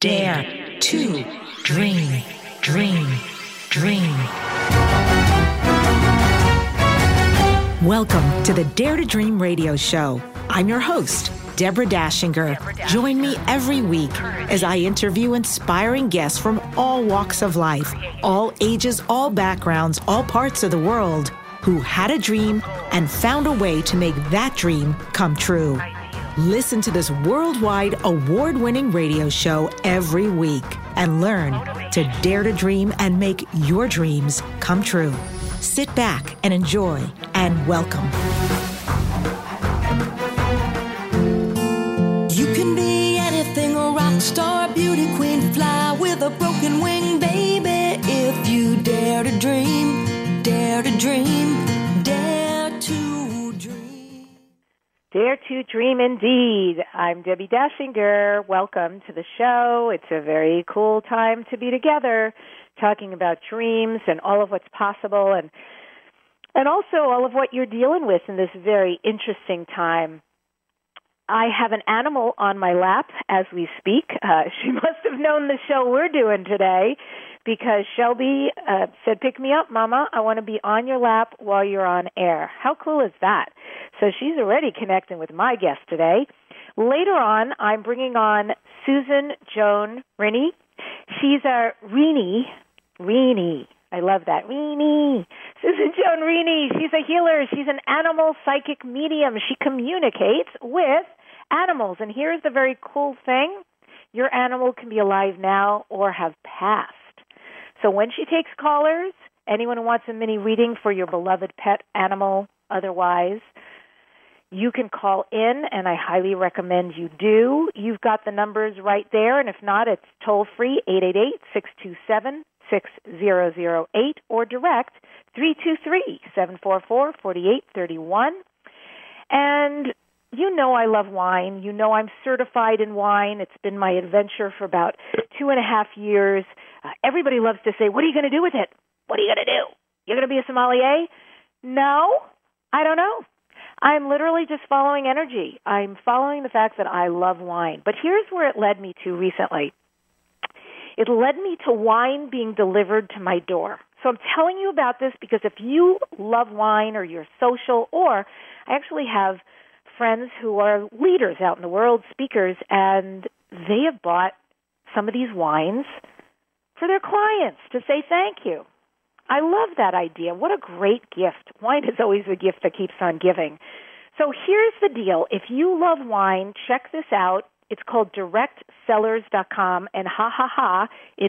Dare to dream, dream, dream. Welcome to the Dare to Dream radio show. I'm your host, Deborah Dashinger. Join me every week as I interview inspiring guests from all walks of life, all ages, all backgrounds, all parts of the world, who had a dream and found a way to make that dream come true. Listen to this worldwide award-winning radio show every week and learn to dare to dream and make your dreams come true. Sit back and enjoy, and welcome. You can be anything, a rock star, beauty queen, fly with a broken wing, baby. If you dare to dream, dare to dream, dare to dream. Dare to dream indeed. I'm Debbie Dashinger. Welcome to the show. It's a very cool time to be together talking about dreams and all of what's possible and also all of what you're dealing with in this very interesting time. I have an animal on my lap as we speak. She must have known the show we're doing today because Shelby said, "Pick me up, Mama. I want to be on your lap while you're on air." How cool is that? So she's already connecting with my guest today. Later on, I'm bringing on Susan Joan Rini. She's a Rini. I love that. Rini. Susan Joan Rini. She's a healer. She's an animal psychic medium. She communicates with animals. And here's the very cool thing. Your animal can be alive now or have passed. So when she takes callers, anyone who wants a mini reading for your beloved pet animal, otherwise, you can call in, and I highly recommend you do. You've got the numbers right there, and if not, it's toll-free, 888-627-6008, or direct 323-744-4831. And you know I love wine. You know I'm certified in wine. It's been my adventure for about 2.5 years. Everybody loves to say, "What are you going to do with it? What are you going to do? You're going to be a sommelier?" No, I don't know. I'm literally just following energy. I'm following the fact that I love wine. But here's where it led me to recently. It led me to wine being delivered to my door. So I'm telling you about this because if you love wine or you're social, or I actually have friends who are leaders out in the world, speakers, and they have bought some of these wines for their clients to say thank you. I love that idea. What a great gift. Wine is always a gift that keeps on giving. So here's the deal. If you love wine, check this out. It's called directsellers.com, and it's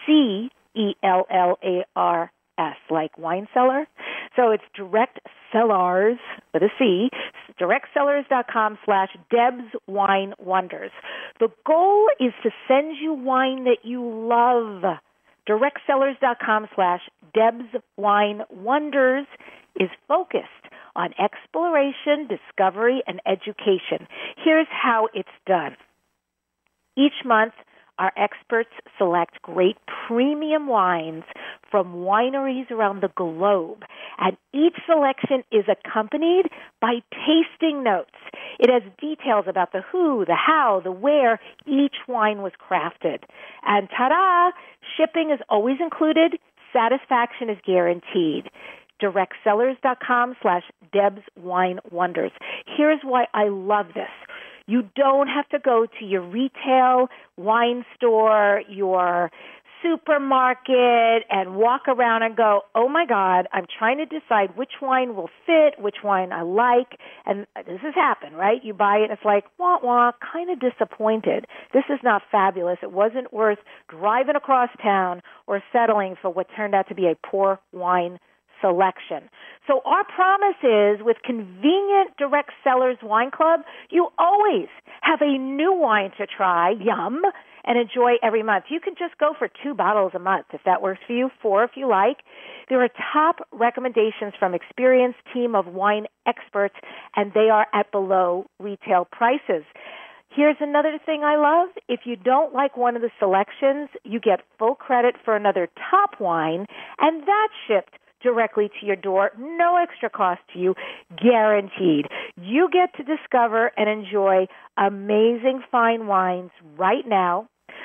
CELLARS, like wine cellar. So it's direct sellers with a C, directsellers.com/Deb's Wine Wonders. The goal is to send you wine that you love. directsellers.com/Deb's Wine Wonders is focused on exploration, discovery, and education. Here's how it's done. Each month, our experts select great premium wines from wineries around the globe, and each selection is accompanied by tasting notes. It has details about the who, the how, the where each wine was crafted. And ta-da! Shipping is always included. Satisfaction is guaranteed. directsellers.com/Deb's Wine Wonders. Here's why I love this. You don't have to go to your retail wine store, your supermarket, and walk around and go, "Oh my God, I'm trying to decide which wine will fit, which wine I like." And this has happened, right? You buy it, and it's like, wah, wah, kind of disappointed. This is not fabulous. It wasn't worth driving across town or settling for what turned out to be a poor wine selection. So our promise is, with convenient Direct Sellers Wine Club, you always have a new wine to try, yum, and enjoy every month. You can just go for 2 bottles a month if that works for you, 4 if you like. There are top recommendations from experienced team of wine experts, and they are at below retail prices. Here's another thing I love. If you don't like one of the selections, you get full credit for another top wine, and that's shipped directly to your door, no extra cost to you, guaranteed. You get to discover and enjoy amazing fine wines right now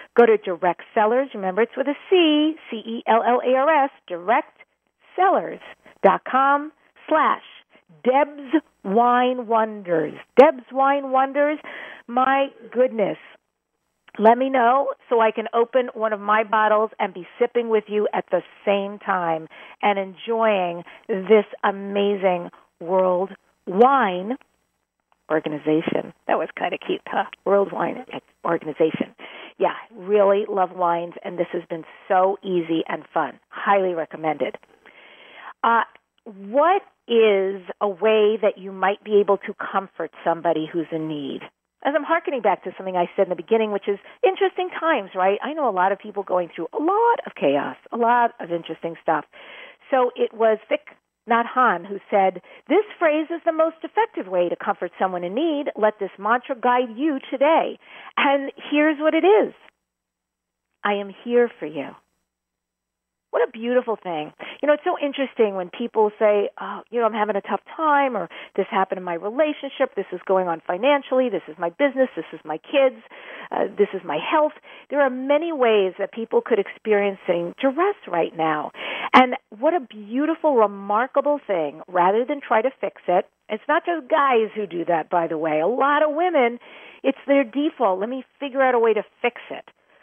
Go to Direct Sellers. Remember, it's with a C, CELLARS, directsellers.com/Deb's Wine Wonders. Deb's Wine Wonders. My goodness. Let me know so I can open one of my bottles and be sipping with you at the same time and enjoying this amazing World Wine Organization. That was kind of cute, huh? World Wine Organization. Yeah, really love wines, and this has been so easy and fun. Highly recommended. What is a way that you might be able to comfort somebody who's in need? As I'm hearkening back to something I said in the beginning, which is interesting times, right? I know a lot of people going through a lot of chaos, a lot of interesting stuff. So it was Thich Nhat Hanh who said, "This phrase is the most effective way to comfort someone in need. Let this mantra guide you today." And here's what it is. I am here for you. What a beautiful thing. It's so interesting when people say, oh, I'm having a tough time, or this happened in my relationship, this is going on financially, this is my business, this is my kids, this is my health. There are many ways that people could experiencing duress right now. And what a beautiful, remarkable thing, rather than try to fix it. It's not just guys who do that, by the way. A lot of women, it's their default. Let me figure out a way to fix it.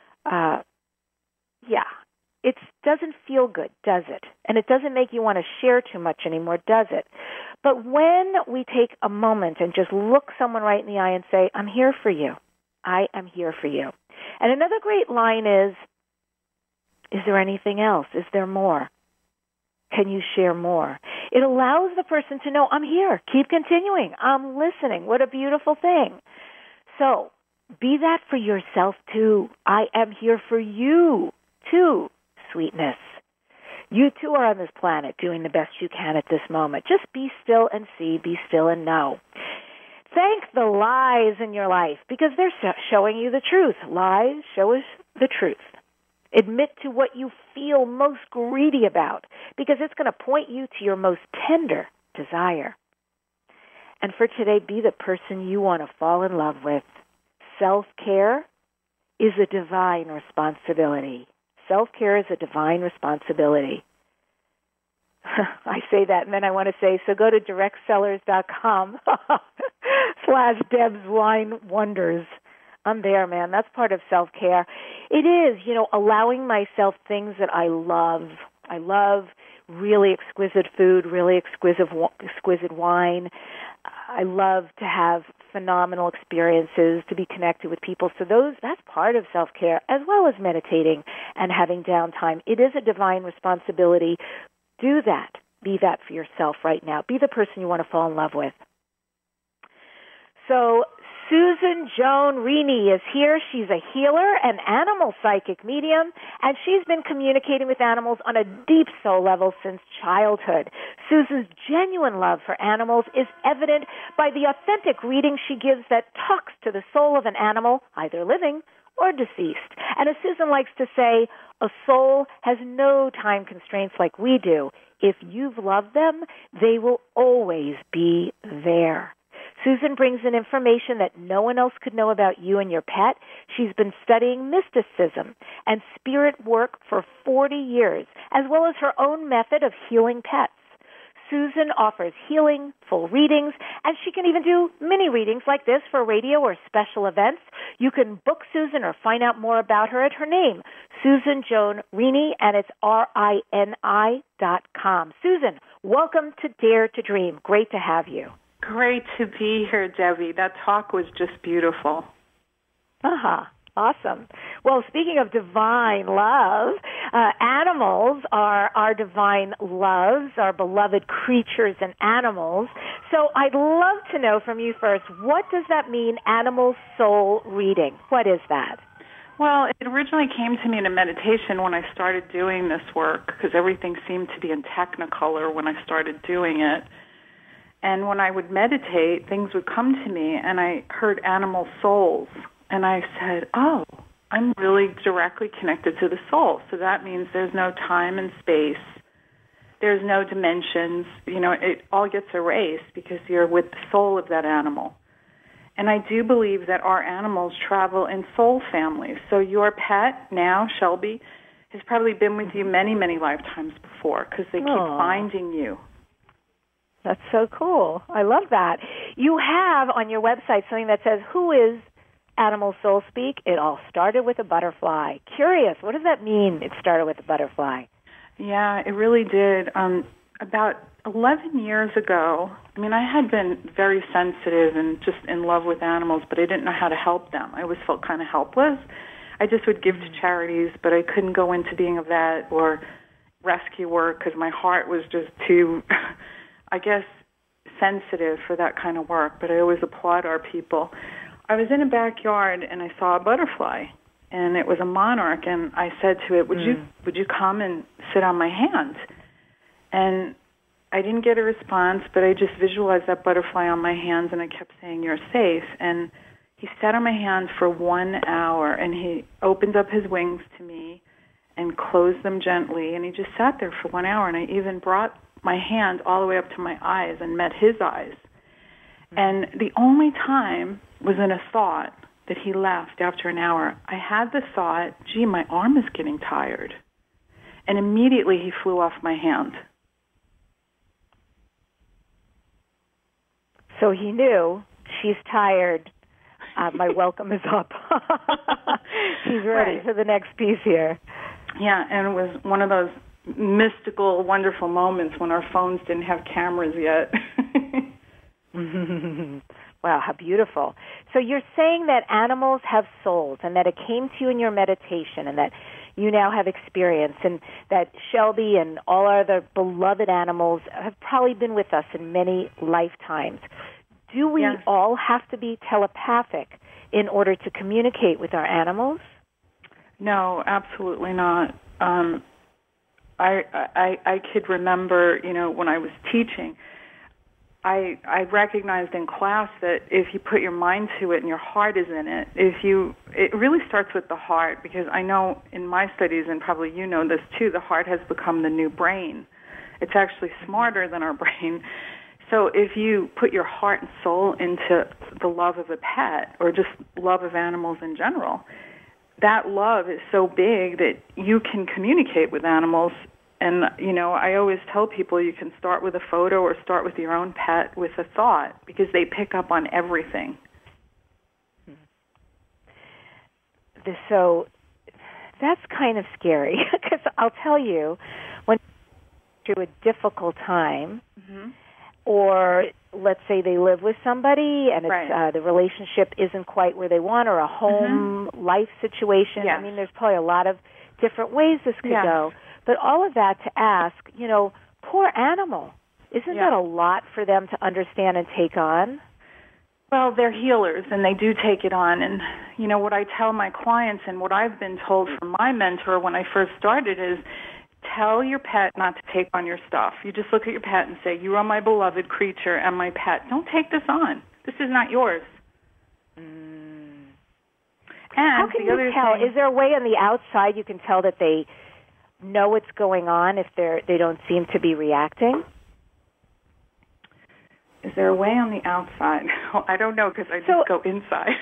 It doesn't feel good, does it? And it doesn't make you want to share too much anymore, does it? But when we take a moment and just look someone right in the eye and say, I'm here for you. I am here for you. And another great line is there anything else? Is there more? Can you share more? It allows the person to know, I'm here. Keep continuing. I'm listening. What a beautiful thing. So be that for yourself, too. I am here for you, too. Sweetness. You too are on this planet doing the best you can at this moment. Just be still and see, be still and know. Thank the lies in your life because they're showing you the truth. Lies show us the truth. Admit to what you feel most greedy about because it's going to point you to your most tender desire. And for today, be the person you want to fall in love with. Self-care is a divine responsibility. Self-care is a divine responsibility. I say that, and then I want to say, so go to directsellers.com/Deb's Wine Wonders. I'm there, man. That's part of self-care. It is, allowing myself things that I love. I love really exquisite food, really exquisite wine. I love to have phenomenal experiences, to be connected with people. So that's part of self-care, as well as meditating and having downtime. It is a divine responsibility. Do that. Be that for yourself right now. Be the person you want to fall in love with. So Susan Joan Rini is here. She's a healer, an animal psychic medium, and she's been communicating with animals on a deep soul level since childhood. Susan's genuine love for animals is evident by the authentic reading she gives that talks to the soul of an animal, either living or deceased. And as Susan likes to say, a soul has no time constraints like we do. If you've loved them, they will always be there. Susan brings in information that no one else could know about you and your pet. She's been studying mysticism and spirit work for 40 years, as well as her own method of healing pets. Susan offers healing, full readings, and she can even do mini readings like this for radio or special events. You can book Susan or find out more about her at her name, Susan Joan Rini, and it's RINI.com. Susan, welcome to Dare to Dream. Great to have you. Great to be here, Debbie. That talk was just beautiful. Awesome. Well, speaking of divine love, animals are our divine loves, our beloved creatures and animals. So I'd love to know from you first, what does that mean, animal soul reading? What is that? Well, it originally came to me in a meditation when I started doing this work, because everything seemed to be in Technicolor when I started doing it. And when I would meditate, things would come to me, and I heard animal souls. And I said, oh, I'm really directly connected to the soul. So that means there's no time and space. There's no dimensions. It all gets erased because you're with the soul of that animal. And I do believe that our animals travel in soul families. So your pet now, Shelby, has probably been with you many, many lifetimes before because they keep finding you. That's so cool. I love that. You have on your website something that says, who is Animal Soul Speak? It all started with a butterfly. Curious, what does that mean, it started with a butterfly? Yeah, it really did. About 11 years ago, I had been very sensitive and just in love with animals, but I didn't know how to help them. I always felt kind of helpless. I just would give to charities, but I couldn't go into being a vet or rescue work because my heart was just too, I guess, sensitive for that kind of work. But I always applaud our people. I was in a backyard and I saw a butterfly, and it was a monarch, and I said to it, would you come and sit on my hand? And I didn't get a response, but I just visualized that butterfly on my hands, and I kept saying, you're safe. And he sat on my hand for 1 hour, and he opened up his wings to me and closed them gently, and he just sat there for 1 hour, and I even brought my hand all the way up to my eyes and met his eyes. And the only time was in a thought that he left after an hour. I had the thought, gee, my arm is getting tired. And immediately he flew off my hand. So he knew, she's tired, my welcome is up. She's ready for the next piece here. Yeah, and it was one of those mystical, wonderful moments when our phones didn't have cameras yet. Wow, how beautiful. So you're saying that animals have souls and that it came to you in your meditation and that you now have experience and that Shelby and all our other beloved animals have probably been with us in many lifetimes. Do we all have to be telepathic in order to communicate with our animals? No, absolutely not. I could remember, when I was teaching, I recognized in class that if you put your mind to it and your heart is in it, it really starts with the heart, because I know in my studies, and probably you know this too, the heart has become the new brain. It's actually smarter than our brain. So if you put your heart and soul into the love of a pet or just love of animals in general, that love is so big that you can communicate with animals. And, I always tell people you can start with a photo or start with your own pet with a thought, because they pick up on everything. So that's kind of scary, because I'll tell you, when you're through a difficult time, or let's say they live with somebody and it's, the relationship isn't quite where they want, or a home life situation. Yes. There's probably a lot of different ways this could go. But all of that to ask, poor animal, isn't that a lot for them to understand and take on? Well, they're healers, and they do take it on. And, what I tell my clients and what I've been told from my mentor when I first started is, tell your pet not to take on your stuff. You just look at your pet and say, you are my beloved creature and my pet. Don't take this on. This is not yours. And how can you tell? Is there a way on the outside you can tell that they know what's going on if they don't seem to be reacting? Is there a way on the outside? I don't know, because I just go inside.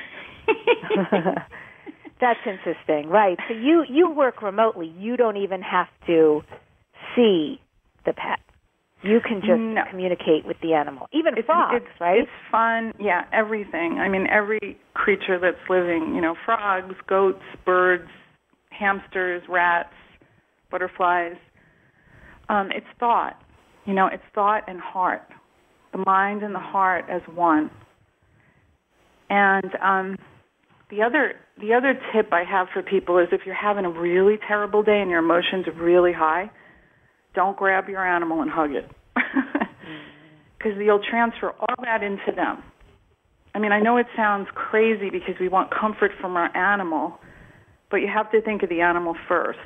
That's interesting, right? So you work remotely. You don't even have to see the pet. You can just communicate with the animal. Even frogs, right? It's fun. Yeah, everything. Every creature that's living, frogs, goats, birds, hamsters, rats, butterflies. It's thought. It's thought and heart. The mind and the heart as one. And the other tip I have for people is, if you're having a really terrible day and your emotions are really high, don't grab your animal and hug it, because you'll transfer all that into them. I know it sounds crazy because we want comfort from our animal, but you have to think of the animal first.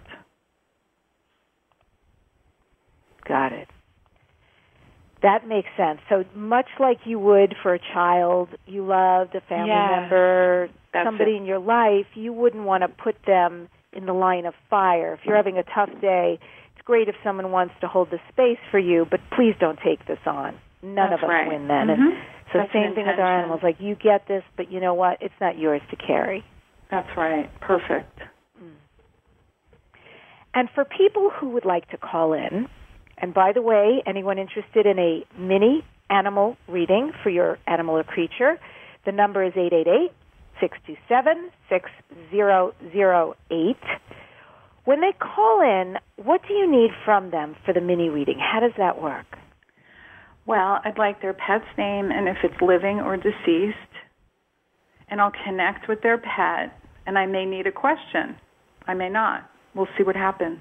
Got it. That makes sense. So much like you would for a child you loved, a family member, somebody in your life, you wouldn't want to put them in the line of fire. If you're having a tough day, it's great if someone wants to hold the space for you, but please don't take this on. none That's of us right. win then. Mm-hmm. And so That's same thing with our animals. Like, you get this, but you know what? It's not yours to carry. That's right. Perfect. And for people who would like to call in, and by the way, anyone interested in a mini animal reading for your animal or creature, the number is 888-627-6008. When they call in, what do you need from them for the mini reading? How does that work? Well, I'd like their pet's name and if it's living or deceased, and I'll connect with their pet, and I may need a question. I may not. We'll see what happens.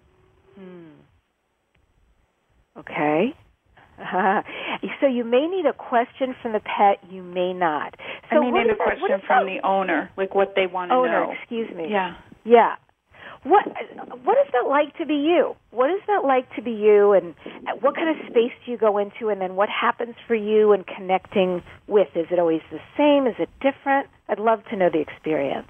Okay. So you may need a question from the pet, you may not. So I may need a question from the owner, like what they want to know. Owner, excuse me. Yeah. Yeah. What is that like to be you? What is that like to be you, and what kind of space do you go into, and then what happens for you in connecting with? Is it always the same? Is it different? I'd love to know the experience.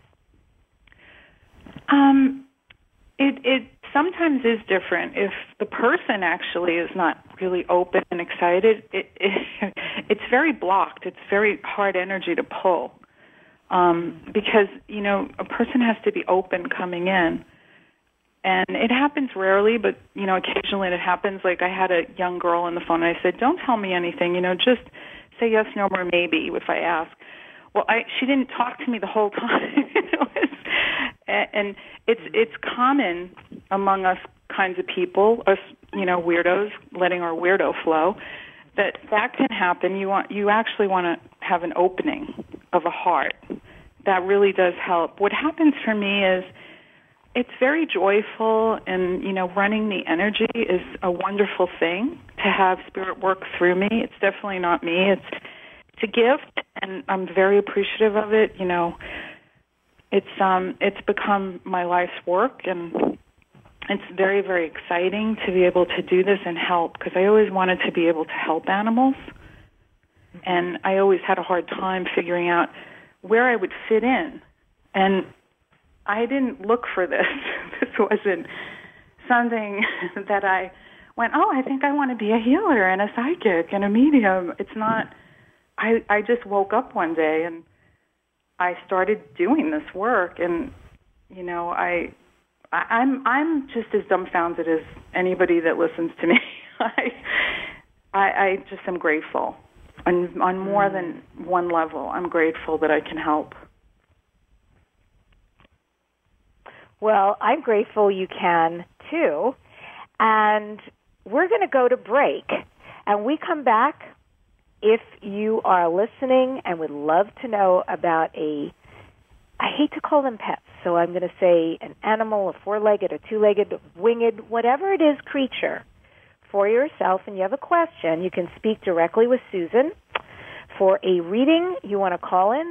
It sometimes is different. If the person actually is not really open and excited, it's very blocked. It's very hard energy to pull because, a person has to be open coming in. And it happens rarely, but, occasionally it happens. Like I had a young girl on the phone, and I said, don't tell me anything, just say yes, no, or maybe if I ask. Well, she didn't talk to me the whole time. And it's common among us kinds of people, us, weirdos, letting our weirdo flow, that can happen. You actually want to have an opening of a heart. That really does help. What happens for me is it's very joyful, and, running the energy is a wonderful thing to have spirit work through me. It's definitely not me. It's a gift, and I'm very appreciative of it. It's become my life's work, and it's very, very exciting to be able to do this and help, because I always wanted to be able to help animals, and I always had a hard time figuring out where I would fit in. And I didn't look for this. This wasn't something that I went, I think I want to be a healer and a psychic and a medium. It's not. I just woke up one day and I started doing this work, and I'm just as dumbfounded as anybody that listens to me. I just am grateful, on more than one level. I'm grateful that I can help. Well, I'm grateful you can, too. And we're going to go to break. And we come back, if you are listening and would love to know about I hate to call them pets, so I'm going to say an animal, a four-legged, a two-legged, winged, whatever it is, creature, for yourself, and you have a question, you can speak directly with Susan. For a reading, you want to call in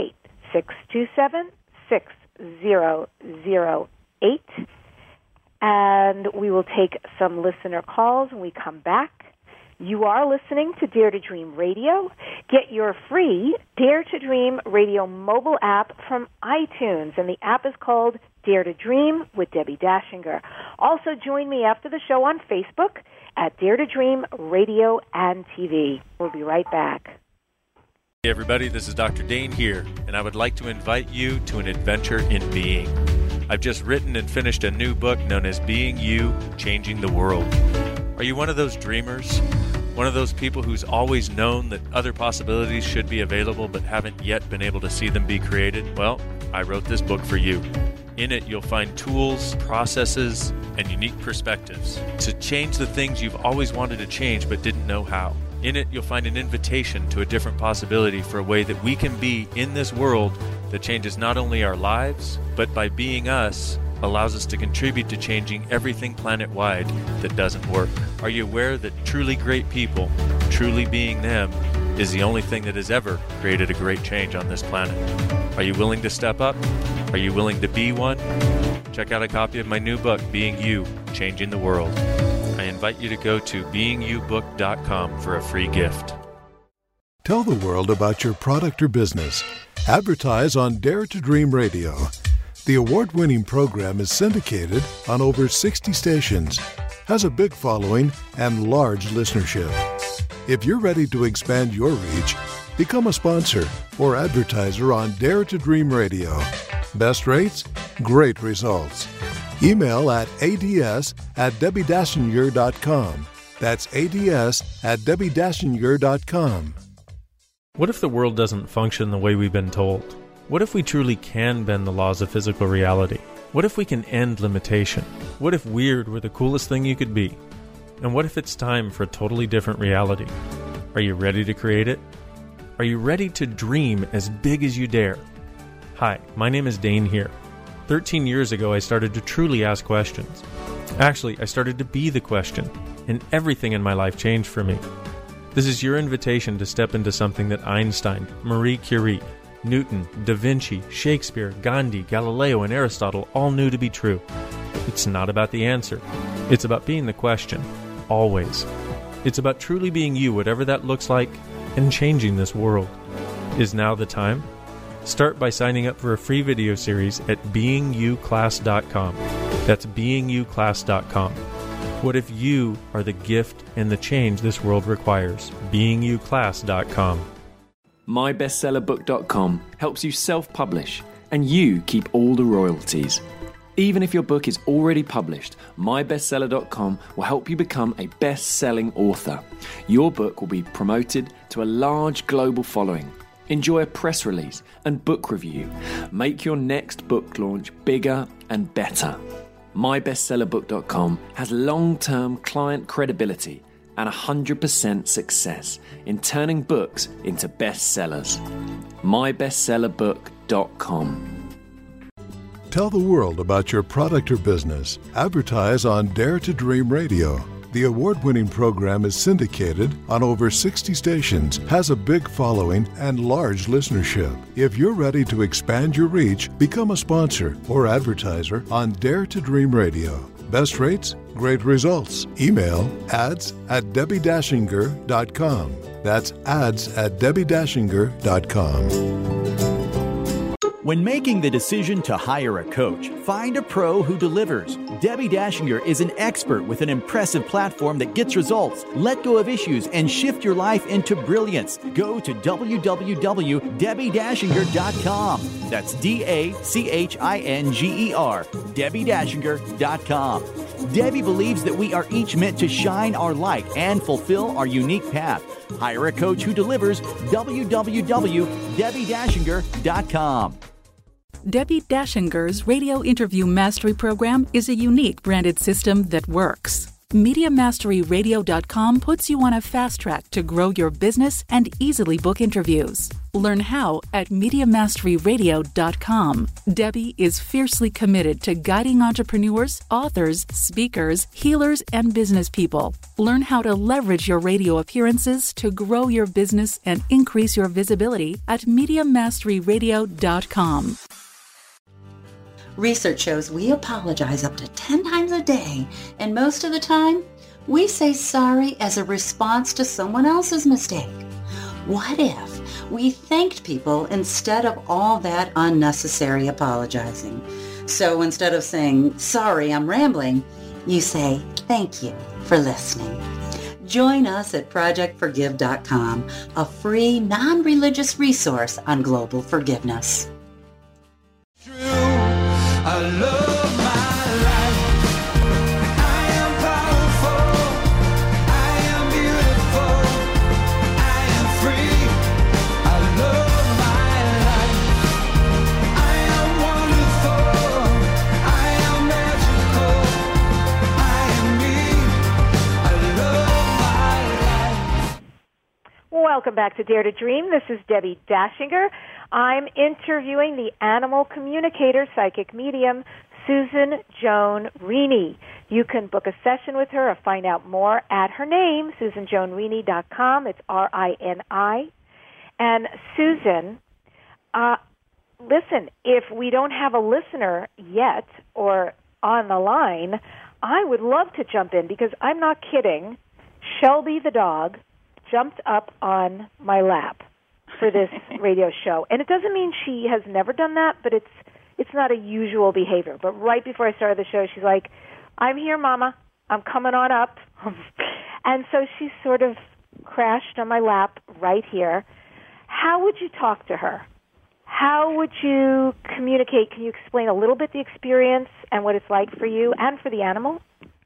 888-627-6008, and we will take some listener calls when we come back. You are listening to Dare to Dream Radio. Get your free Dare to Dream Radio mobile app from iTunes, and the app is called Dare to Dream with Debbie Dashinger. Also, join me after the show on Facebook at Dare to Dream Radio and TV. We'll be right back. Hey everybody, this is Dr. Dane here, and I would like to invite you to an adventure in being. I've just written and finished a new book known as Being You, Changing the World. Are you one of those dreamers? One of those people who's always known that other possibilities should be available but haven't yet been able to see them be created? Well, I wrote this book for you. In it, you'll find tools, processes, and unique perspectives to change the things you've always wanted to change but didn't know how. In it, you'll find an invitation to a different possibility for a way that we can be in this world that changes not only our lives, but by being us, allows us to contribute to changing everything planet-wide that doesn't work. Are you aware that truly great people, truly being them, is the only thing that has ever created a great change on this planet? Are you willing to step up? Are you willing to be one? Check out a copy of my new book, Being You, Changing the World. I invite you to go to beingyoubook.com for a free gift. Tell the world about your product or business. Advertise on Dare to Dream Radio. The award-winning program is syndicated on over 60 stations, has a big following, and large listenership. If you're ready to expand your reach, become a sponsor or advertiser on Dare to Dream Radio. Best rates, great results. Email at ads@debbie-dachinger.com. That's ads@debbie-dachinger.com. What if the world doesn't function the way we've been told? What if we truly can bend the laws of physical reality? What if we can end limitation? What if weird were the coolest thing you could be? And what if it's time for a totally different reality? Are you ready to create it? Are you ready to dream as big as you dare? Hi, my name is Dane here. 13 years ago, I started to truly ask questions. Actually, I started to be the question, and everything in my life changed for me. This is your invitation to step into something that Einstein, Marie Curie, Newton, Da Vinci, Shakespeare, Gandhi, Galileo, and Aristotle all knew to be true. It's not about the answer. It's about being the question, always. It's about truly being you, whatever that looks like, and changing this world. Is now the time? Start by signing up for a free video series at beingyouclass.com. That's beingyouclass.com. What if you are the gift and the change this world requires? beingyouclass.com. MyBestsellerBook.com helps you self-publish, and you keep all the royalties. Even if your book is already published, MyBestseller.com will help you become a best-selling author. Your book will be promoted to a large global following. Enjoy a press release and book review. Make your next book launch bigger and better. MyBestsellerBook.com has long-term client credibility and 100% success in turning books into bestsellers. MyBestsellerBook.com. Tell the world about your product or business. Advertise on Dare to Dream Radio. The award-winning program is syndicated on over 60 stations, has a big following, and large listenership. If you're ready to expand your reach, become a sponsor or advertiser on Dare to Dream Radio. Best rates, great results. Email ads@debbie-dachinger.com. That's ads@debbie-dachinger.com. When making the decision to hire a coach, find a pro who delivers. Debbie Dachinger is an expert with an impressive platform that gets results. Let go of issues and shift your life into brilliance. Go to www.debbie-dachinger.com. That's DACHINGER, debbie-dachinger.com. Debbie believes that we are each meant to shine our light and fulfill our unique path. Hire a coach who delivers. www.debbie-dachinger.com. Debbie Dachinger's Radio Interview Mastery Program is a unique branded system that works. MediaMasteryRadio.com puts you on a fast track to grow your business and easily book interviews. Learn how at MediaMasteryRadio.com. Debbie is fiercely committed to guiding entrepreneurs, authors, speakers, healers, and business people. Learn how to leverage your radio appearances to grow your business and increase your visibility at MediaMasteryRadio.com. Research shows we apologize up to 10 times a day, and most of the time, we say sorry as a response to someone else's mistake. What if we thanked people instead of all that unnecessary apologizing? So instead of saying, sorry, I'm rambling, you say, thank you for listening. Join us at ProjectForgive.com, a free, non-religious resource on global forgiveness. I love my life. I am powerful. I am beautiful. I am free. I love my life. I am wonderful. I am magical. I am me. I love my life. Welcome back to Dare to Dream. This is Debbie Dachinger. I'm interviewing the animal communicator, psychic medium, Susan Joan Rini. You can book a session with her or find out more at her name, SusanJoanRini.com. It's RINI. And Susan, listen, if we don't have a listener yet or on the line, I would love to jump in because I'm not kidding. Shelby the dog jumped up on my lap for this radio show. And it doesn't mean she has never done that, but it's not a usual behavior. But right before I started the show, she's like, I'm here, Mama. I'm coming on up. And so she's sort of crashed on my lap right here, how would you talk to her? How would you communicate? Can you explain a little bit the experience and what it's like for you and for the animal?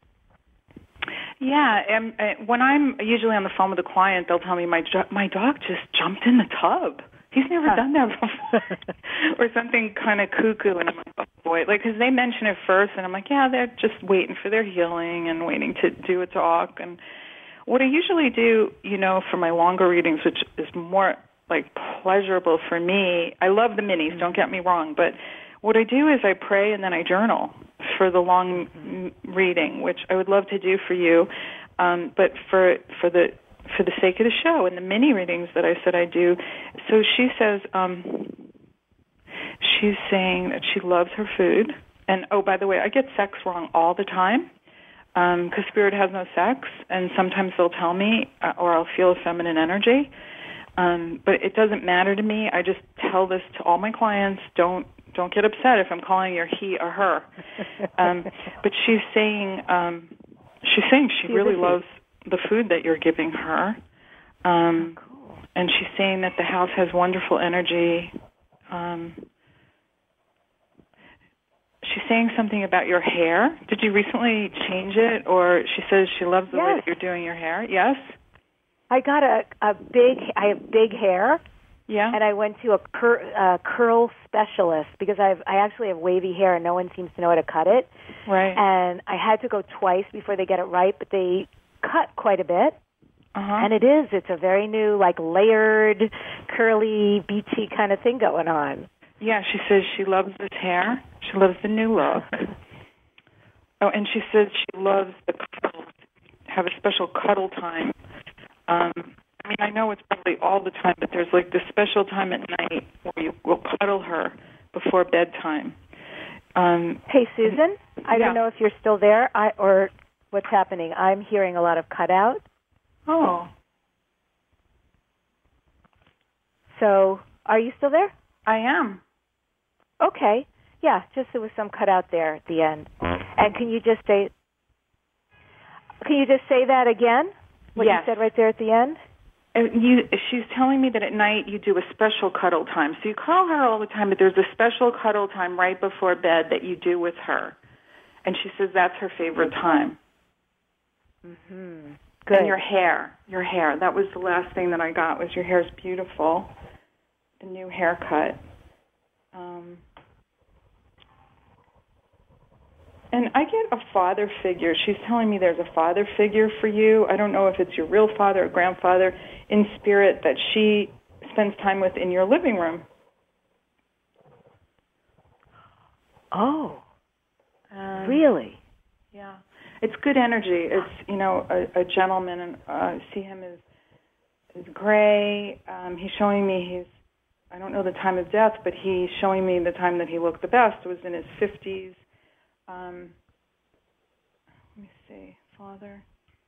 Yeah, and when I'm usually on the phone with a client, they'll tell me my dog just jumped in the tub. He's never done that before. Or something kind of cuckoo, and I'm like, oh boy. Like, because they mention it first, and I'm like, yeah, they're just waiting for their healing and waiting to do a talk. And what I usually do, for my longer readings, which is more like pleasurable for me, I love the minis, don't get me wrong, but what I do is I pray and then I journal for the long reading, which I would love to do for you, but for the sake of the show and the mini readings that I said I do. So she says she's saying that she loves her food, and oh, by the way, I get sex wrong all the time because Spirit has no sex, and sometimes they'll tell me or I'll feel a feminine energy. But it doesn't matter to me. I just tell this to all my clients. Don't get upset if I'm calling you he or her. But she's saying she really loves the food that you're giving her. Cool. And she's saying that the house has wonderful energy. She's saying something about your hair. Did you recently change it? Or she says she loves the way that you're doing your hair. Yes? I got I have big hair. Yeah. And I went to a curl specialist because I actually have wavy hair and no one seems to know how to cut it. Right. And I had to go twice before they get it right, but they cut quite a bit. And it's a very new, like, layered, curly, beachy kind of thing going on. Yeah, she says she loves this hair. She loves the new look. Oh, and she says she loves the cuddle, have a special cuddle time. I know it's probably all the time, but there's like this special time at night where you will cuddle her before bedtime. Hey, Susan, I don't know if you're still there or what's happening. I'm hearing a lot of cutout. Oh. So, are you still there? I am. Okay. Yeah, just there was some cutout there at the end. And can you just say that again? What you said right there at the end? She's telling me that at night you do a special cuddle time. So you cuddle her all the time, but there's a special cuddle time right before bed that you do with her. And she says that's her favorite time. Mm-hmm. Good. And your hair. That was the last thing that I got, was your hair's beautiful. The new haircut. And I get a father figure. She's telling me there's a father figure for you. I don't know if it's your real father or grandfather in spirit that she spends time with in your living room. Oh, really? Yeah. It's good energy. It's, a gentleman, and I see him as gray. He's showing me I don't know the time of death, but he's showing me the time that he looked the best was in his 50s. Let me see, father.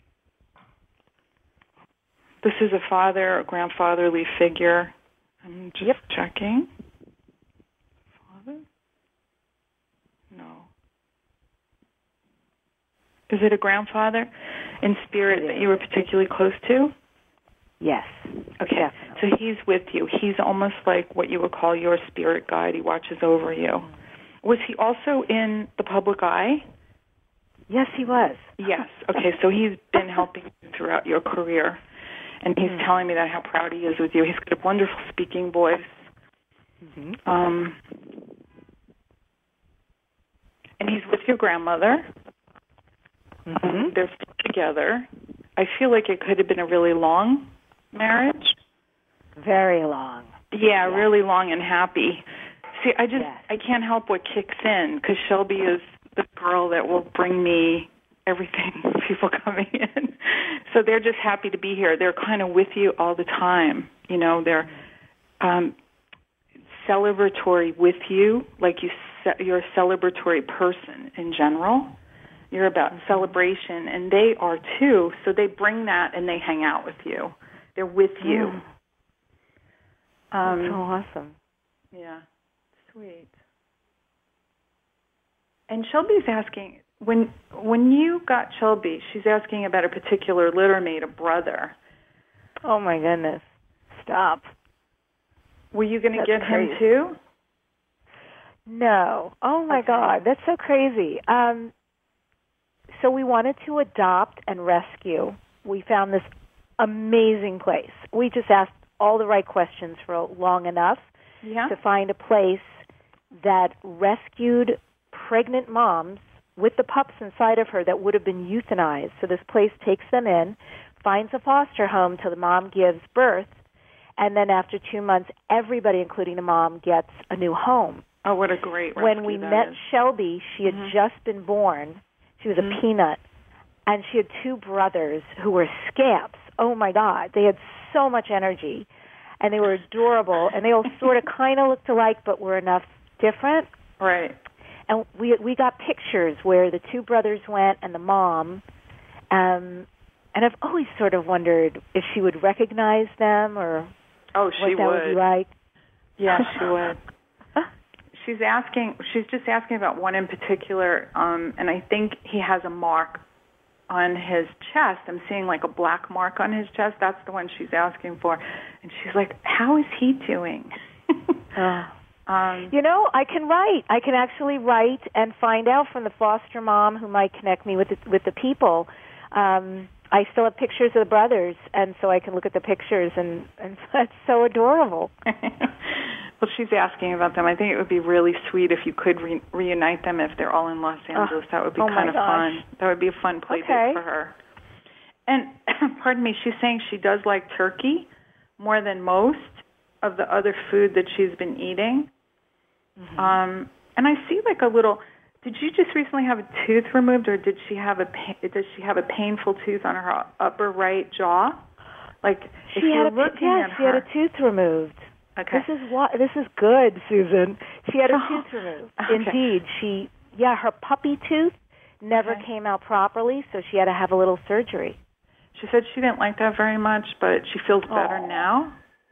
This is a father, a grandfatherly figure. I'm just checking. Father? No. Is it a grandfather in spirit that you were particularly close to? Yes. Okay, definitely. So he's with you. He's almost like what you would call your spirit guide. He watches over you. Was he also in the public eye? Yes, he was. Yes. Okay, so he's been helping you throughout your career, and he's telling me that how proud he is with you. He's got a wonderful speaking voice. And he's with your grandmother. They're still together. I feel like it could have been a really long marriage. Very long. Yeah, really long and happy. See, I can't help what kicks in, because Shelby is the girl that will bring me everything, people coming in. So they're just happy to be here. They're kind of with you all the time. They're celebratory with you, like you're a celebratory person in general. You're about celebration, and they are too. So they bring that and they hang out with you. They're with you. That's so awesome. Yeah. Sweet. And Shelby's asking, when you got Shelby, she's asking about a particular littermate, a brother. Oh, my goodness. Stop. Were you going to get crazy. him too? No. Oh, my God. That's so crazy. So we wanted to adopt and rescue. We found this amazing place. We just asked all the right questions for long enough to find a place that rescued pregnant moms with the pups inside of her that would have been euthanized. So this place takes them in, finds a foster home till the mom gives birth, and then after 2 months, everybody, including the mom, gets a new home. Oh, what a great rescue When we met is. Shelby, she had just been born. She was a peanut, and she had 2 brothers who were scamps. Oh, my God. They had so much energy, and they were adorable, and they all sort of kind of looked alike but were enough different. Right. And we got pictures where the 2 brothers went and the mom, and I've always sort of wondered if she would recognize them or what that would be like. Yeah, she would. She's just asking about one in particular, and I think he has a mark on his chest. I'm seeing like a black mark on his chest. That's the one she's asking for. And she's like, how is he doing? I can write. I can actually write and find out from the foster mom who might connect me with the people. I still have pictures of the brothers, and so I can look at the pictures, and that's so adorable. Well, she's asking about them. I think it would be really sweet if you could reunite them if they're all in Los Angeles. That would be kind of fun. That would be a fun play date for her. And, pardon me, she's saying she does like turkey more than most of the other food that she's been eating. And I see like a little... Did you just recently have a tooth removed, or does she have a painful tooth on her upper right jaw? Like she had a tooth removed. Okay. This is good, Susan. She had a tooth removed. Okay. Indeed, her puppy tooth never came out properly, so she had to have a little surgery. She said she didn't like that very much, but she feels better now.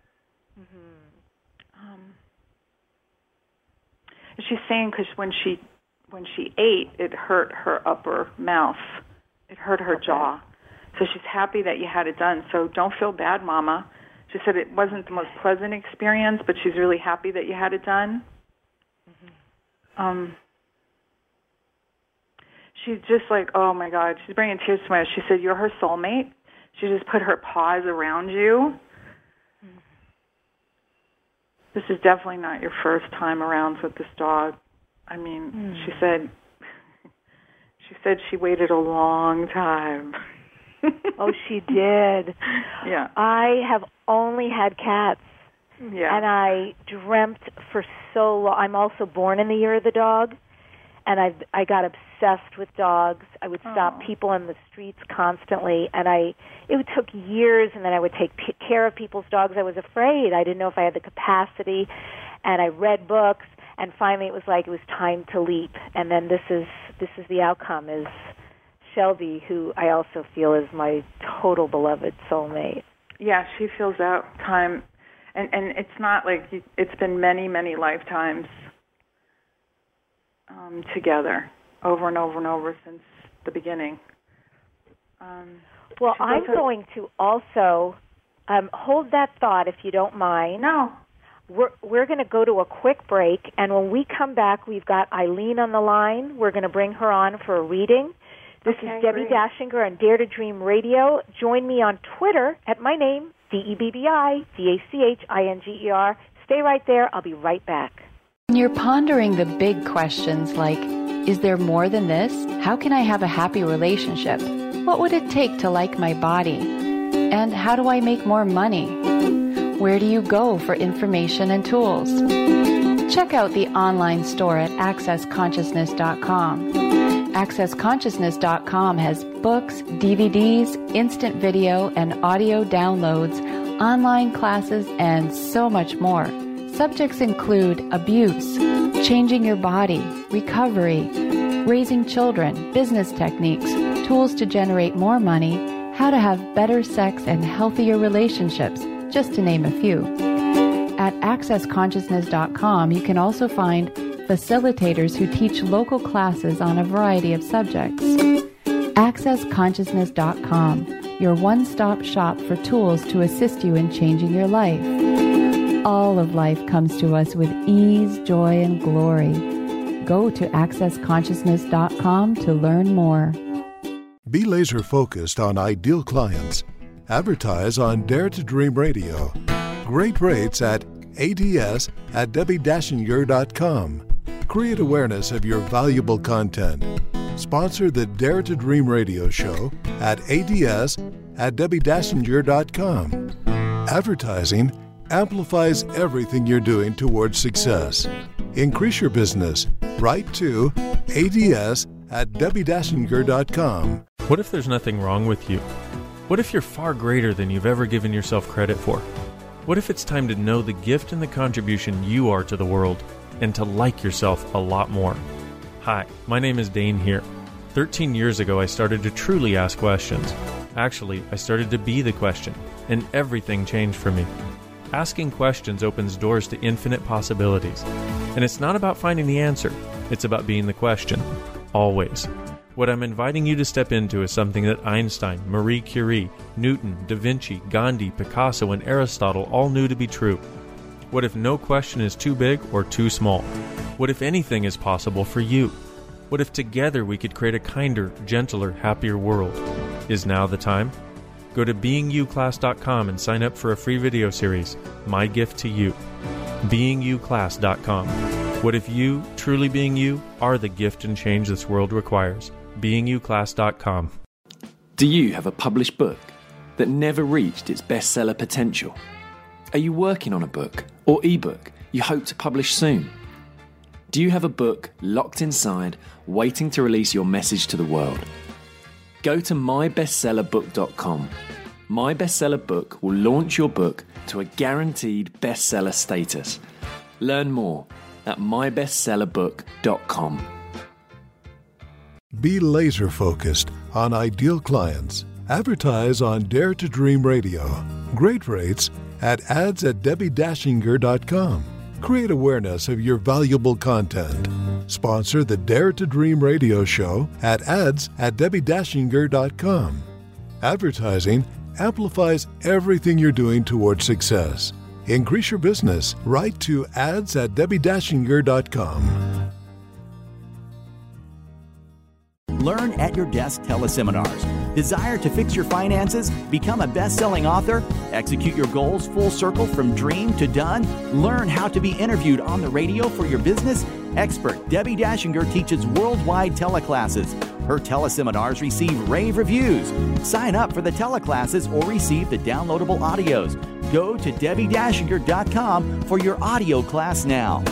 She's saying because when she ate, it hurt her upper mouth. It hurt her jaw. So she's happy that you had it done. So don't feel bad, Mama. She said it wasn't the most pleasant experience, but she's really happy that you had it done. She's just like, oh, my God. She's bringing tears to my eyes. She said, you're her soulmate. She just put her paws around you. This is definitely not your first time around with this dog. I mean, she said she waited a long time. Oh, she did. Yeah. I have only had cats. Yeah. And I dreamt for so long. I'm also born in the year of the dog, and I got obsessed with dogs. I would stop people in the streets constantly, and it took years, and then I would take care of people's dogs. I was afraid. I didn't know if I had the capacity, and I read books. And finally, it was time to leap. And then this is the outcome: is Shelby, who I also feel is my total beloved soulmate. Yeah, she feels that time, and it's not like it's been many, many lifetimes together, over and over and over since the beginning. Well, I'm going to also hold that thought, if you don't mind. No. We're going to go to a quick break, and when we come back, we've got Eileen on the line. We're going to bring her on for a reading. This is Debbie Dashinger on Dare to Dream Radio. Join me on Twitter at my name, DebbieDashinger. Stay right there. I'll be right back. When you're pondering the big questions like, is there more than this? How can I have a happy relationship? What would it take to like my body? And how do I make more money? Where do you go for information and tools? Check out the online store at accessconsciousness.com. AccessConsciousness.com has books, DVDs, instant video and audio downloads, online classes, and so much more. Subjects include abuse, changing your body, recovery, raising children, business techniques, tools to generate more money, how to have better sex and healthier relationships, just to name a few. At AccessConsciousness.com, you can also find facilitators who teach local classes on a variety of subjects. AccessConsciousness.com, your one-stop shop for tools to assist you in changing your life. All of life comes to us with ease, joy, and glory. Go to accessconsciousness.com to learn more. Be laser focused on ideal clients. Advertise on Dare to Dream Radio. Great rates at ads@debbie-dachinger.com. Create awareness of your valuable content. Sponsor the Dare to Dream Radio show at ads@debbie-dachinger.com. Advertising amplifies everything you're doing towards success. Increase your business. Write to ads@debbie-dachinger.com. What if there's nothing wrong with you? What if you're far greater than you've ever given yourself credit for? What if it's time to know the gift and the contribution you are to the world and to like yourself a lot more? Hi, my name is Dane here. 13 years ago, I started to truly ask questions. Actually, I started to be the question, and everything changed for me. Asking questions opens doors to infinite possibilities. And it's not about finding the answer, it's about being the question. Always. What I'm inviting you to step into is something that Einstein, Marie Curie, Newton, Da Vinci, Gandhi, Picasso, and Aristotle all knew to be true. What if no question is too big or too small? What if anything is possible for you? What if together we could create a kinder, gentler, happier world? Is now the time? Go to beingyouclass.com and sign up for a free video series, My Gift to You. beingyouclass.com. What if you, truly being you, are the gift and change this world requires? beingyouclass.com. Do you have a published book that never reached its bestseller potential? Are you working on a book or ebook you hope to publish soon? Do you have a book locked inside, waiting to release your message to the world? Go to mybestsellerbook.com. My Bestseller Book will launch your book to a guaranteed bestseller status. Learn more at mybestsellerbook.com. Be laser focused on ideal clients. Advertise on Dare to Dream Radio. Great rates at ads@debbie-dachinger.com. Create awareness of your valuable content. Sponsor the Dare to Dream Radio show at ads@debbie-dachinger.com. Advertising amplifies everything you're doing towards success. Increase your business. Write to ads@debbie-dachinger.com. Learn at your desk teleseminars. Desire to fix your finances? Become a best-selling author? Execute your goals full circle from dream to done? Learn how to be interviewed on the radio for your business? Expert Debbie Dachinger teaches worldwide teleclasses. Her teleseminars receive rave reviews. Sign up for the teleclasses or receive the downloadable audios. Go to debbie-dachinger.com for your audio class now.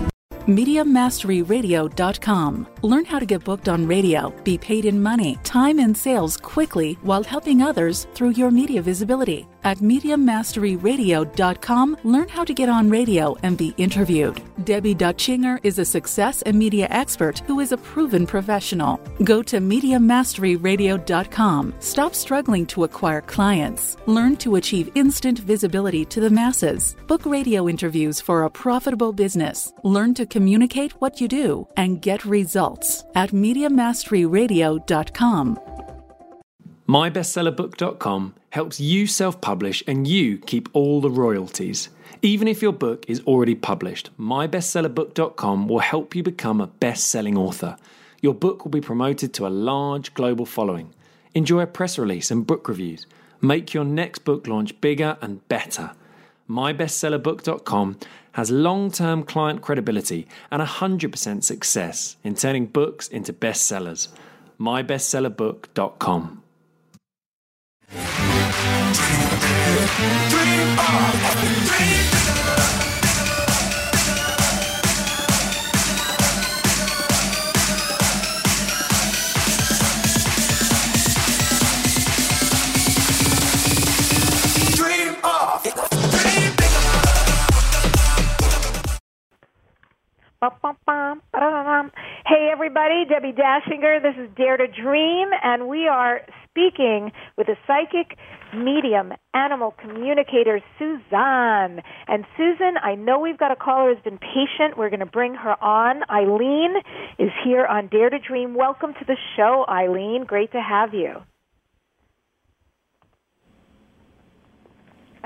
MediaMasteryRadio.com. Learn how to get booked on radio, be paid in money, time, and sales quickly while helping others through your media visibility. At MediaMasteryRadio.com, learn how to get on radio and be interviewed. Debbie Dachinger is a success and media expert who is a proven professional. Go to MediaMasteryRadio.com. Stop struggling to acquire clients. Learn to achieve instant visibility to the masses. Book radio interviews for a profitable business. Learn to communicate what you do and get results at MediaMasteryRadio.com. MyBestsellerBook.com helps you self-publish and you keep all the royalties. Even if your book is already published, MyBestsellerBook.com will help you become a best-selling author. Your book will be promoted to a large global following. Enjoy a press release and book reviews. Make your next book launch bigger and better. MyBestsellerBook.com has long-term client credibility and 100% success in turning books into bestsellers. MyBestsellerBook.com. Hey everybody, Debbie Dachinger. This is Dare to Dream, and we are speaking with a psychic medium, animal communicator, Suzanne. And Susan, I know we've got a caller who's been patient. We're going to bring her on. Eileen is here on Dare to Dream. Welcome to the show, Eileen. Great to have you.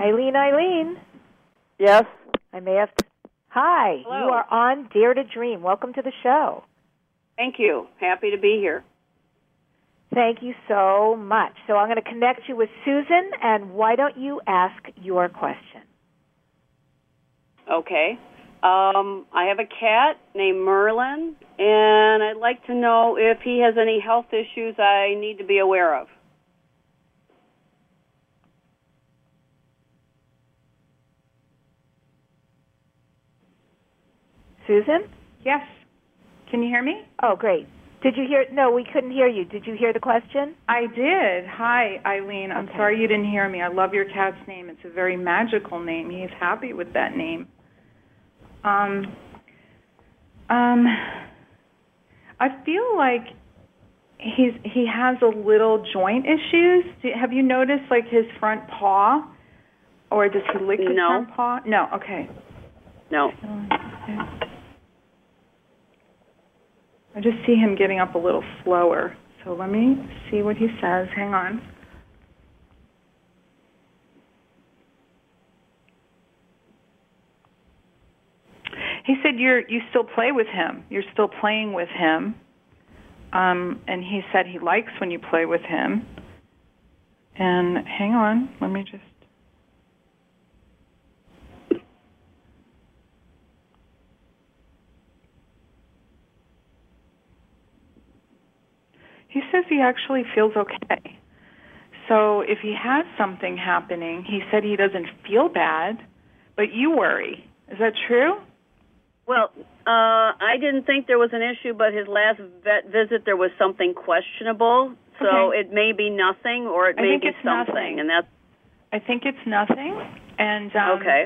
Eileen. Yes? I may have to... Hi. Hello. You are on Dare to Dream. Welcome to the show. Thank you. Happy to be here. Thank you so much. So I'm going to connect you with Susan, and why don't you ask your question? Okay. I have a cat named Merlin, and I'd like to know if he has any health issues I need to be aware of. Susan? Yes. Can you hear me? Oh, great. Did you hear? No, we couldn't hear you. Did you hear the question? I did. Hi, Eileen. I'm sorry you didn't hear me. I love your cat's name. It's a very magical name. He's happy with that name. I feel like he has a little joint issues. Have you noticed like his front paw, or does he lick his front paw? No. Okay. No. I just see him getting up a little slower. So let me see what he says. Hang on. He said you still play with him. You're still playing with him. And he said he likes when you play with him. And hang on, let me just... He says he actually feels okay. So if he has something happening, he said he doesn't feel bad, but you worry. Is that true? Well, I didn't think there was an issue, but his last vet visit there was something questionable. So it may be nothing, or it may be something, nothing. And that's. I think it's nothing. And okay.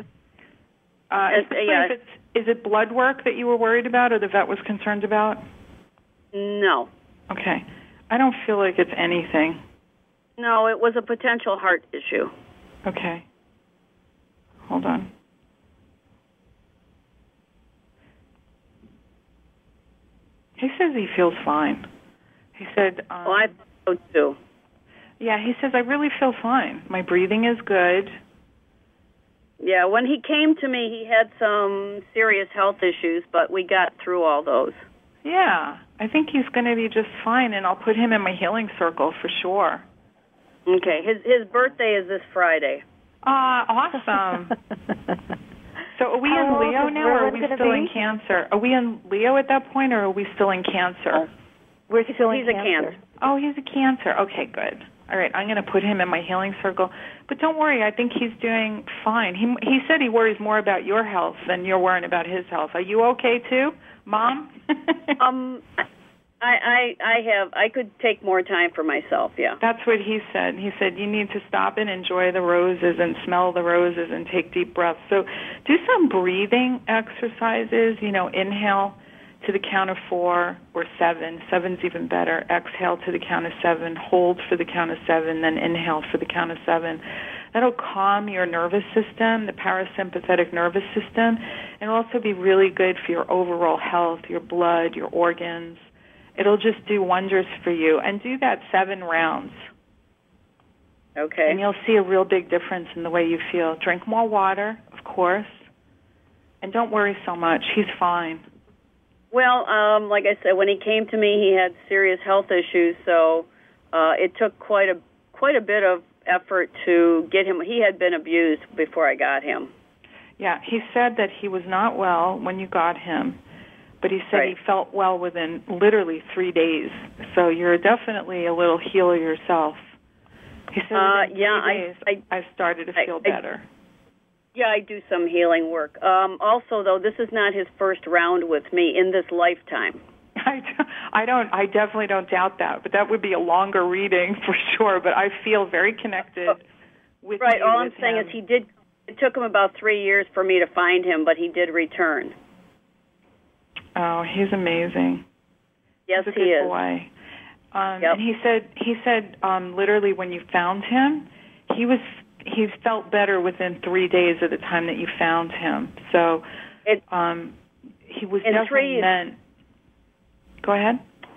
Is it blood work that you were worried about, or the vet was concerned about? No. Okay. I don't feel like it's anything. No, it was a potential heart issue. Okay. Hold on. He says he feels fine. He said... well, I so too. Yeah, he says, I really feel fine. My breathing is good. Yeah, when he came to me, he had some serious health issues, but we got through all those. Yeah, I think he's going to be just fine, and I'll put him in my healing circle for sure. Okay, his birthday is this Friday. Awesome. So are we in Leo now, or are we still in Cancer? Are we in Leo at that point, or are we still in Cancer? We're still in Cancer. He's a Cancer. Oh, he's a Cancer. Okay, good. All right, I'm going to put him in my healing circle. But don't worry, I think he's doing fine. He said he worries more about your health than you're worrying about his health. Are you okay too, Mom? I could take more time for myself, yeah. That's what he said. He said you need to stop and enjoy the roses and smell the roses and take deep breaths. So do some breathing exercises, inhale to the count of 4 or 7. 7's even better. Exhale to the count of 7. Hold for the count of 7. Then inhale for the count of 7. That'll calm your nervous system, the parasympathetic nervous system, and it'll also be really good for your overall health, your blood, your organs. It'll just do wonders for you. And do that 7 rounds. Okay. And you'll see a real big difference in the way you feel. Drink more water, of course. And don't worry so much. He's fine. Well, like I said, when he came to me, he had serious health issues, so it took quite a bit of effort to get him. He had been abused before I got him. Yeah, he said that he was not well when you got him, but he said he felt well within literally 3 days. So you're definitely a little healer yourself. He said within 3 days, I started to feel better. Yeah, I do some healing work. Also, though, this is not his first round with me in this lifetime. I definitely don't doubt that, but that would be a longer reading for sure. But I feel very connected with you. Right. All I'm with saying him. is it took him about 3 years for me to find him, but he did return. Oh, he's amazing. Yes, he's a he good is. boy. And he said literally when you found him, he felt better within 3 days of the time that you found him. So he was definitely meant. Go ahead.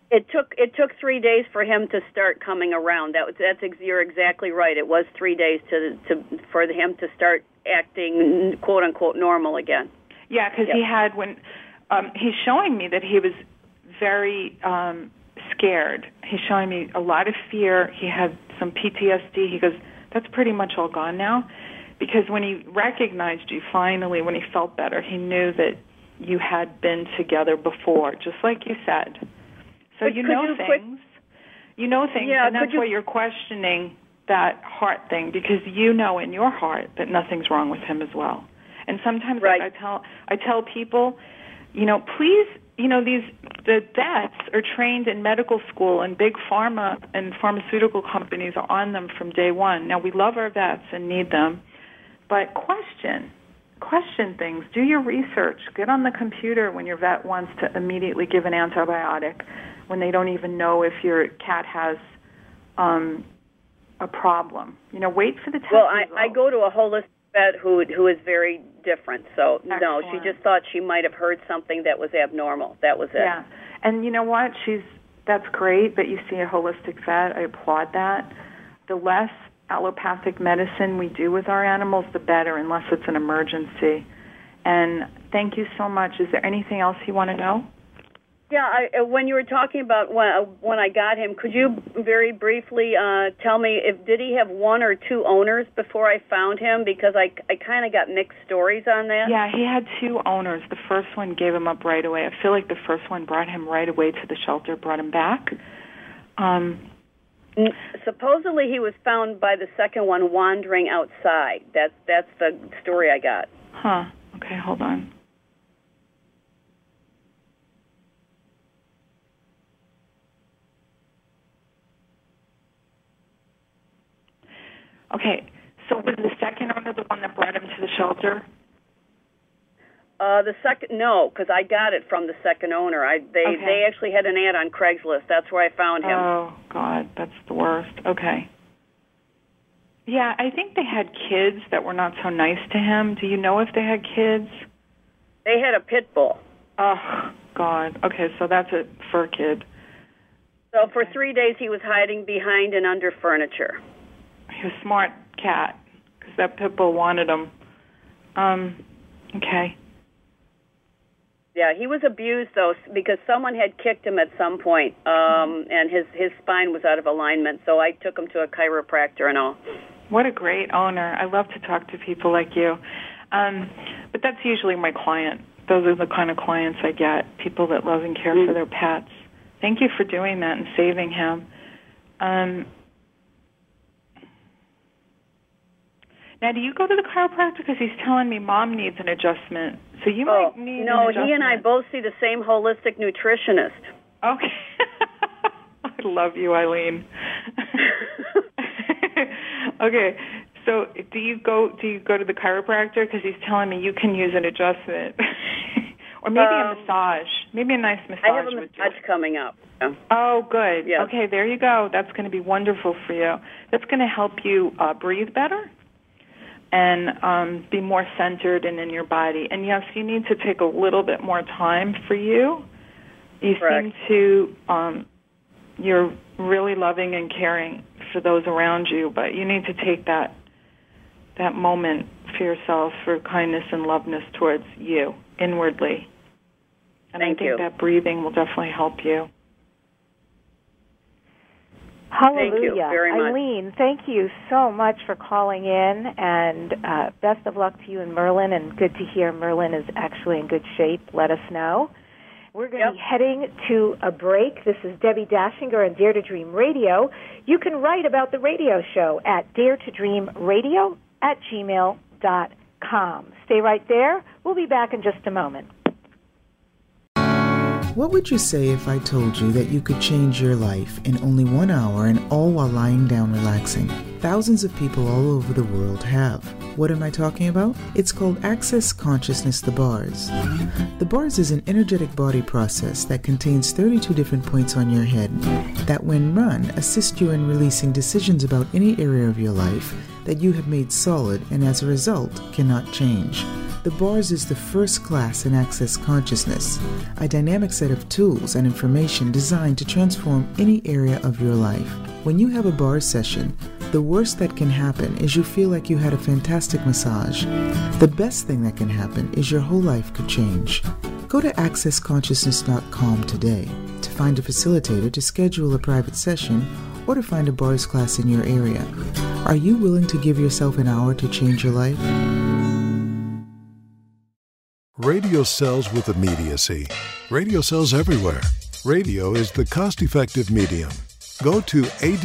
It took 3 days for him to start coming around. You're exactly right. It was 3 days for him to start acting quote unquote normal again. Yeah, because he had he's showing me that he was very scared. He's showing me a lot of fear. He had some PTSD. He goes, that's pretty much all gone now, because when he recognized you finally, when he felt better, he knew that you had been together before, just like you said. So you know things, yeah, and that's why you're questioning that heart thing, because you know in your heart that nothing's wrong with him as well. And sometimes I tell people, please, the vets are trained in medical school, and big pharma and pharmaceutical companies are on them from day one. Now, we love our vets and need them, but question things. Do your research. Get on the computer when your vet wants to immediately give an antibiotic, when they don't even know if your cat has a problem. Wait for the test results. I go to a holistic vet who is very different. So, excellent. No, she just thought she might have heard something that was abnormal. That was it. Yeah. And you know what? That's great that you see a holistic vet. I applaud that. The less allopathic medicine we do with our animals, the better, unless it's an emergency. And thank you so much. Is there anything else you want to know? Yeah, when you were talking about when I got him, could you very briefly tell me did he have one or two owners before I found him? Because I kind of got mixed stories on that. Yeah, he had two owners. The first one gave him up right away. I feel like the first one brought him right away to the shelter, brought him back. Supposedly he was found by the second one wandering outside. That's the story I got. Huh. Okay, hold on. Okay, so was the second owner the one that brought him to the shelter? No, because I got it from the second owner. They actually had an ad on Craigslist. That's where I found him. Oh, God, that's the worst. Okay. Yeah, I think they had kids that were not so nice to him. Do you know if they had kids? They had a pit bull. Oh, God. Okay, so that's a fur kid. So for 3 days he was hiding behind and under furniture. He was a smart cat, because that pit bull wanted him. Okay. Yeah, he was abused, though, because someone had kicked him at some point, and his spine was out of alignment, so I took him to a chiropractor and all. What a great owner. I love to talk to people like you. But that's usually my client. Those are the kind of clients I get, people that love and care for their pets. Thank you for doing that and saving him. Now, do you go to the chiropractor? Because he's telling me Mom needs an adjustment. So you might need an adjustment. No, he and I both see the same holistic nutritionist. Okay. I love you, Eileen. Okay, so do you go to the chiropractor? Because he's telling me you can use an adjustment. Or maybe a massage. Maybe a nice massage. I have a massage coming up. Yeah. Oh, good. Yes. Okay, there you go. That's going to be wonderful for you. That's going to help you breathe better and be more centered and in your body. And, yes, you need to take a little bit more time for you. You Correct. seem to, you're really loving and caring for those around you, but you need to take that moment for yourself for kindness and loveness towards you inwardly. And Thank I think you. that breathing will definitely help you. Hallelujah. Thank you very much. Eileen, thank you so much for calling in, and best of luck to you and Merlin, and good to hear Merlin is actually in good shape. Let us know. We're going to be heading to a break. This is Debbie Dashinger on Dare to Dream Radio. You can write about the radio show at daretodreamradio@gmail.com. Stay right there. We'll be back in just a moment. What would you say if I told you that you could change your life in only 1 hour and all while lying down relaxing? Thousands of people all over the world have. What am I talking about? It's called Access Consciousness, the BARS. The BARS is an energetic body process that contains 32 different points on your head that, when run, assist you in releasing decisions about any area of your life that you have made solid and as a result cannot change. The BARS is the first class in Access Consciousness, a dynamic set of tools and information designed to transform any area of your life. When you have a BARS session, the worst that can happen is you feel like you had a fantastic massage. The best thing that can happen is your whole life could change. Go to accessconsciousness.com today to find a facilitator to schedule a private session or to find a BARS class in your area. Are you willing to give yourself an hour to change your life? Radio sells with immediacy. Radio sells everywhere. Radio is the cost-effective medium. Go to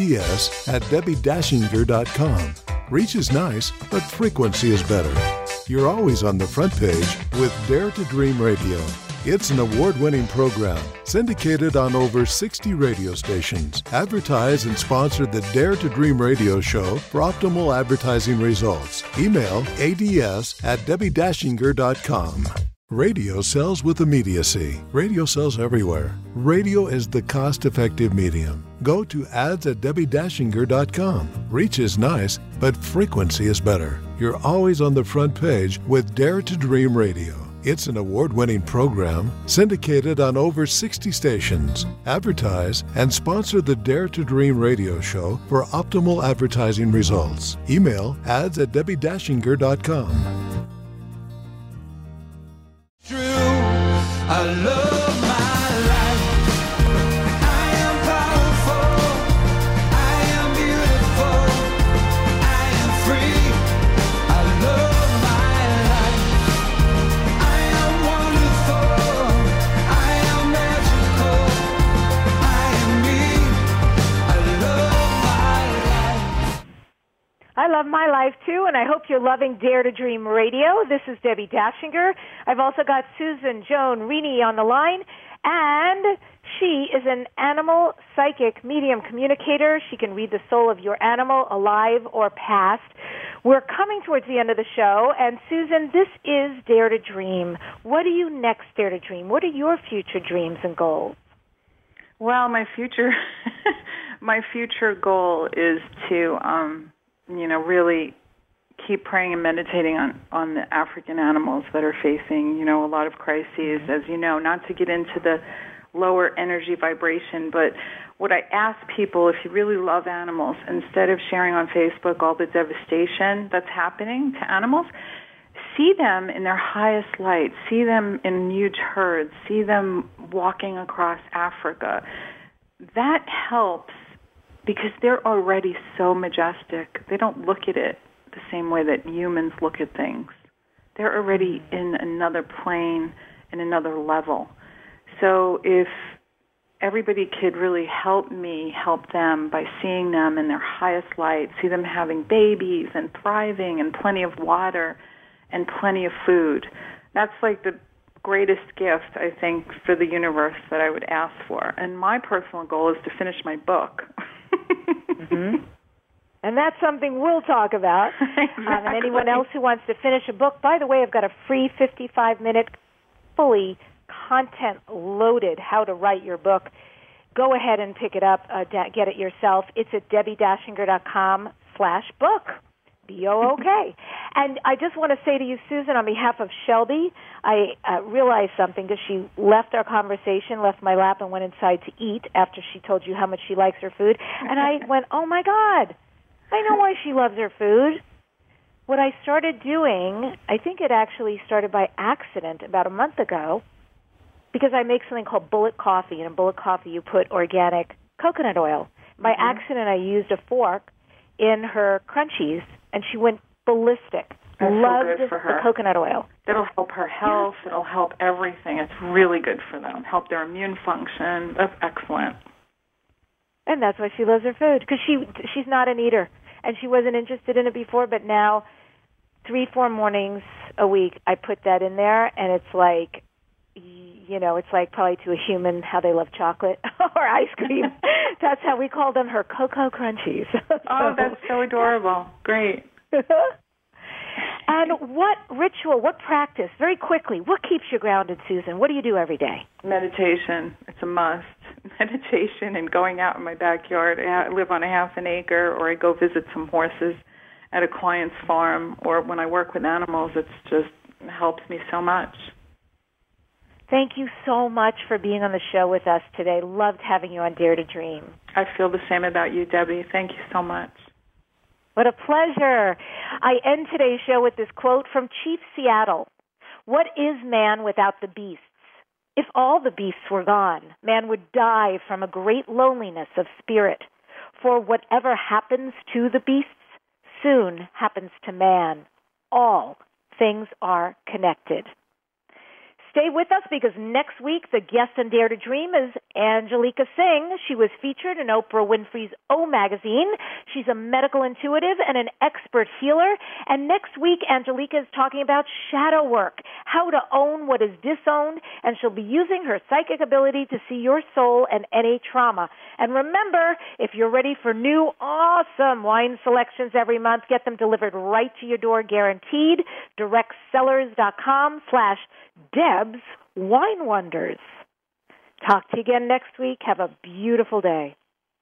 ads@DebbieDashinger.com. Reach is nice, but frequency is better. You're always on the front page with Dare to Dream Radio. It's an award-winning program, syndicated on over 60 radio stations. Advertise and sponsor the Dare to Dream radio show for optimal advertising results. Email ads@DebbieDashinger.com. Radio sells with immediacy. Radio sells everywhere. Radio is the cost-effective medium. Go to ads@DebbieDashinger.com. Reach is nice, but frequency is better. You're always on the front page with Dare to Dream Radio. It's an award-winning program syndicated on over 60 stations. Advertise and sponsor the Dare to Dream radio show for optimal advertising results. Email ads@DebbieDashinger.com. True, I love my life. I am powerful. I am beautiful. I am free. I love my life. I am wonderful. I am magical. I am me. I love my life. I love my life, too, and I hope you're loving Dare to Dream Radio. This is Debbie Dashinger. I've also got Susan Joan Rini on the line, and she is an animal psychic medium communicator. She can read the soul of your animal, alive or past. We're coming towards the end of the show, and Susan, this is Dare to Dream. What do you next dare to dream? What are your future dreams and goals? Well, my future goal is to really keep praying and meditating on the African animals that are facing, a lot of crises, as you know, not to get into the lower energy vibration, but what I ask people, if you really love animals, instead of sharing on Facebook all the devastation that's happening to animals, see them in their highest light, see them in huge herds, see them walking across Africa. That helps because they're already so majestic. They don't look at it the same way that humans look at things. They're already in another plane, in another level. So if everybody could really help me help them by seeing them in their highest light, see them having babies and thriving and plenty of water and plenty of food, that's like the greatest gift, I think, for the universe that I would ask for. And my personal goal is to finish my book. Mm-hmm. And that's something we'll talk about. Exactly. And anyone else who wants to finish a book, by the way, I've got a free 55-minute, fully content-loaded how to write your book. Go ahead and pick it up, get it yourself. It's at DebbieDashinger.com/book. B-O-O-K. And I just want to say to you, Susan, on behalf of Shelby, I realized something because she left our conversation, left my lap, and went inside to eat after she told you how much she likes her food. And I went, oh, my God, I know why she loves her food. What I started doing, I think it actually started by accident about a month ago, because I make something called bullet coffee. And in bullet coffee, you put organic coconut oil. By accident, I used a fork in her crunchies, and she went ballistic. That's Loved so good for her. The coconut oil. It'll help her health. Yes. It'll help everything. It's really good for them. Help their immune function. That's excellent. And that's why she loves her food, because she's not an eater. And she wasn't interested in it before, but now 3-4 mornings a week I put that in there, and it's like, it's like probably to a human how they love chocolate or ice cream. That's how we call them, her Cocoa Crunchies. Oh, that's so adorable. Great. And what ritual, what practice, very quickly, what keeps you grounded, Susan? What do you do every day? Meditation. It's a must. Meditation and going out in my backyard. I live on a half an acre, or I go visit some horses at a client's farm, or when I work with animals, it's just helps me so much. Thank you so much for being on the show with us today. Loved having you on Dare to Dream. I feel the same about you, Debbie. Thank you so much. What a pleasure. I end today's show with this quote from Chief Seattle. What is man without the beasts? If all the beasts were gone, man would die from a great loneliness of spirit. For whatever happens to the beasts soon happens to man. All things are connected. Stay with us because next week the guest on Dare to Dream is Angelica Singh. She was featured in Oprah Winfrey's O Magazine. She's a medical intuitive and an expert healer. And next week, Angelica is talking about shadow work, how to own what is disowned, and she'll be using her psychic ability to see your soul and any trauma. And remember, if you're ready for new, awesome wine selections every month, get them delivered right to your door, guaranteed. DirectSellers.com/Deb's Wine Wonders. Talk to you again next week. Have a beautiful day.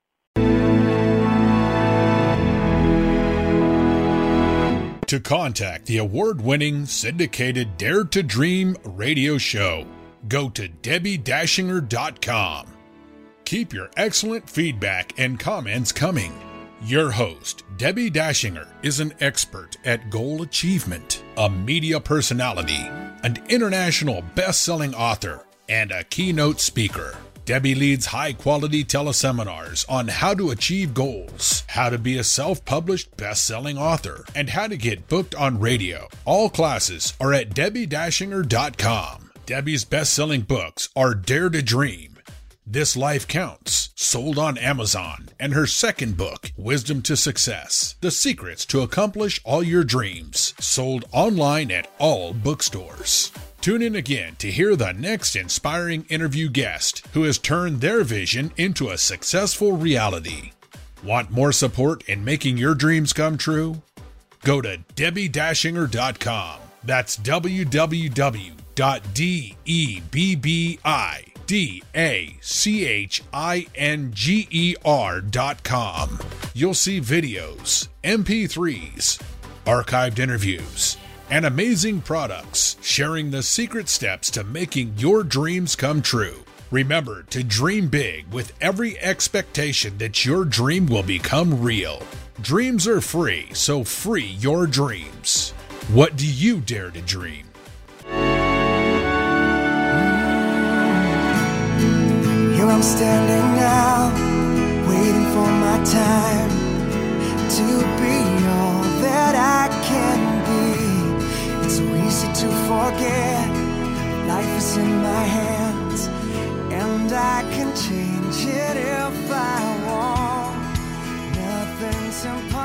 To contact the award-winning syndicated Dare to Dream radio show, go to DebbieDashinger.com. Keep your excellent feedback and comments coming. Your host, Debbie Dashinger, is an expert at goal achievement, a media personality, an international best-selling author, and a keynote speaker. Debbie leads high-quality teleseminars on how to achieve goals, how to be a self-published best-selling author, and how to get booked on radio. All classes are at DebbieDashinger.com. Debbie's best-selling books are Dare to Dream, This Life Counts, sold on Amazon, and her second book, Wisdom to Success, The Secrets to Accomplish All Your Dreams, sold online at all bookstores. Tune in again to hear the next inspiring interview guest who has turned their vision into a successful reality. Want more support in making your dreams come true? Go to DebbieDashinger.com. That's www.DebbieDashinger.com. You'll see videos, MP3s, archived interviews, and amazing products sharing the secret steps to making your dreams come true. Remember to dream big with every expectation that your dream will become real. Dreams are free, so free your dreams. What do you dare to dream? Here I'm standing now, waiting for my time to be all that I can be. It's so easy to forget, life is in my hands, and I can change it if I want. Nothing's impossible.